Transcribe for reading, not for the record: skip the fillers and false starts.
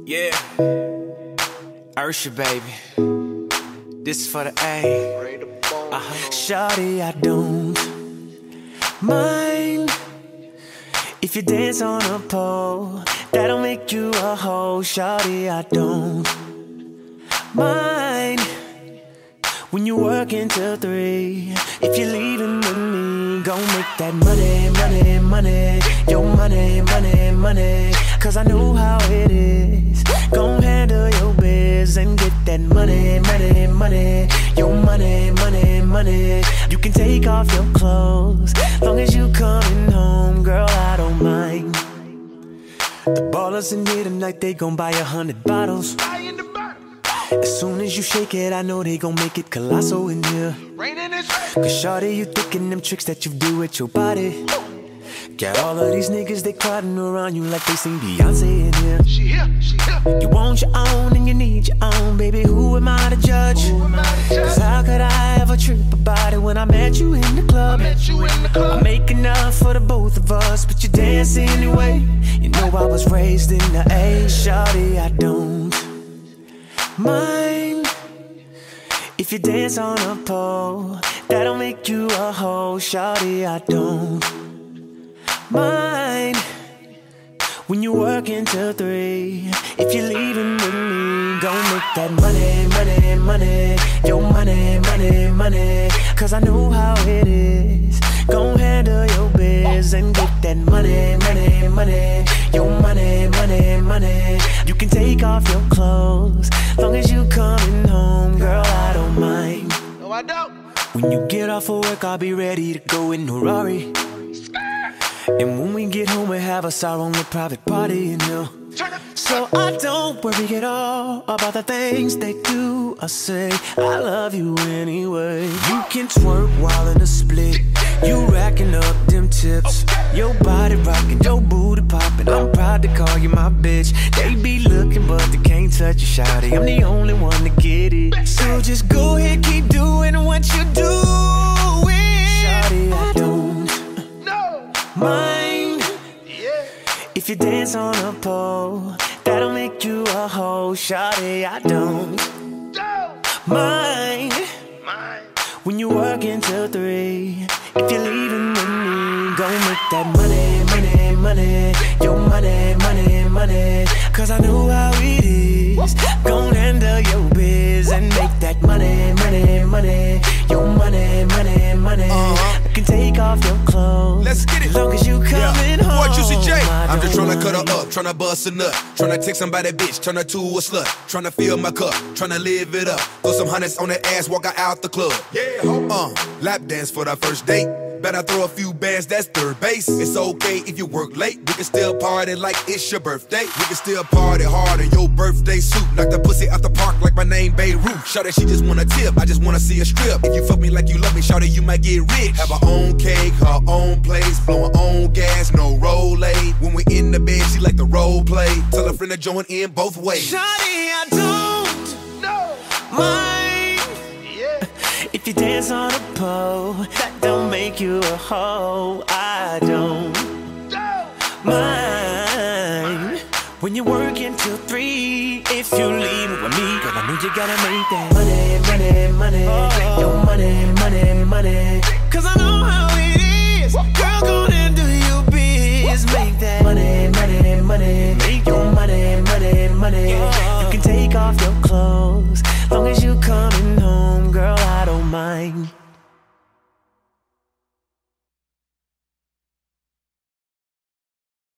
Yeah, Ursha, baby. This is for the A. Shawty, I don't mind if you dance on a pole. That'll make you a hoe. Shawty, I don't mind when you work until 3. If you're leaving with me, gon' make that money, money, money. Your money, money, money. Cause I know how it is. Gon' handle your biz and get that money, money, money. Your money, money, money. You can take off your clothes long as you coming home, girl, I don't mind. The ballers in here tonight, they gon' buy 100 bottles. As soon as you shake it, I know they gon' make it colossal in here. Cause shawty, you thinking them tricks that you do with your body. Got all of these niggas, they crowding around you like they sing Beyonce in here. She here. You want your own and you need your own, baby, who am I to judge? Cause how could I ever trip about it when I met you in the club? I make enough for the both of us, but you dance anyway. You know I was raised in the A. Shawty, I don't mind if you dance on a pole. That'll make you a hoe. Shawty, I don't mind when you work until 3. If you're leaving with me, gon' make that money, money, money. Your money, money, money. Cause I know how it is. Gon' handle your biz and get that money, money, money. Your money, money, money. You can take off your clothes long as you coming home, girl, I don't mind. No, I don't. When you get off of work, I'll be ready to go in a Rari. And when we get home, we'll have us our own little private party in here. So I don't worry at all about the things they do or say. I love you anyway. You can twerk while in a split. You racking up them tips. Your body rocking, your booty popping. I'm proud to call you my bitch. They be looking but they can't touch you, shawty. I'm the only one to get it. So just go ahead, keep doing what you doing. Shawty, I don't mind if you dance on a pole. That'll make you a hoe. Shawty, I don't mind when you work until 3. If you're leaving with me, gon' make that money, money, money. Your money, money, money. Cause I know how it is. Gon' handle your biz and make that money, money, money. Your money, money, money. I can take off your clothes. Let's get it. Long as you coming home. Boy, Juicy J. I'm just tryna cut her up, tryna bust a nut, tryna take somebody bitch, turn her to a slut, tryna fill my cup, tryna live it up, throw some hundreds on that ass, walk her out the club. Lap dance for the first date. Better throw a few bands, that's third base. It's okay if you work late. We can still party like it's your birthday. We can still party hard in your birthday suit. Knock the pussy out the park like my name Beirut. Shout she just wanna tip, I just wanna see a strip. If you fuck me like you love me, shout you might get rich. Have her own cake, her own place, blow her own gas, no roll-aid. When we in the bed, she like the role play. Tell her friend to join in both ways. Shawty, I don't mind if you dance on a pole. That don't make you a hoe. I don't mind when you work until 3. If you leave with me, cause I know you gotta make that money, money, money. Your money, money, money. Cause I know how it is. Girl, go and do your biz. Make that money, money, money. Make your money, money, money. You can take off your clothes long as you coming home.